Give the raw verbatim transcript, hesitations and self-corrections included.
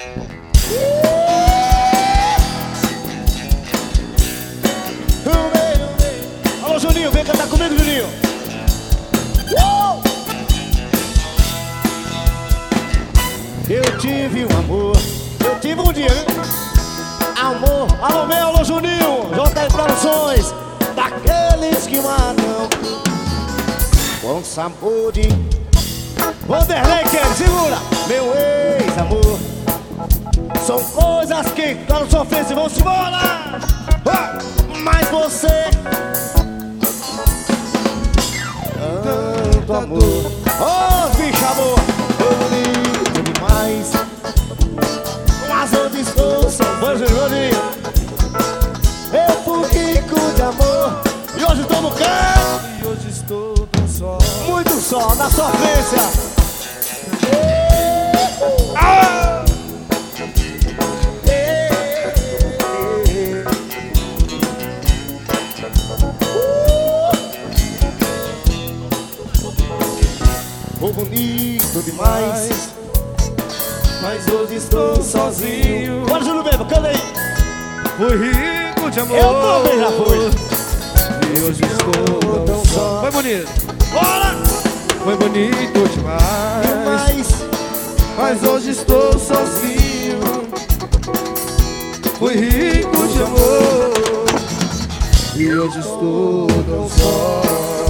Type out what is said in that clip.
Alô, Juninho, vem cantar comigo, Juninho. uh! Eu tive um amor, eu tive um dia, hein? Amor, alô, meu, alô, Juninho, J R Produções, daqueles que matam com sabor de Vanderlei, quer, segura. Meu ex-amor, são coisas que quando sofrer se vão se embora. ah, Mas você, tanto amor, oh, bicho, amor, bonito demais. Mas eu distorço, vai, Juninho. Eu fui rico de amor e hoje estou no canto. E hoje estou tão só, Muito só, na sofrência. ah! Foi bonito demais, Mas hoje estou sozinho. bora, Júlio Beba, canta aí. Fui rico de amor, Eu também já fui. e hoje estou tão só. Foi bonito, Bora! foi bonito demais, Mas mas hoje estou sozinho. Fui rico de amor, e hoje estou tão só.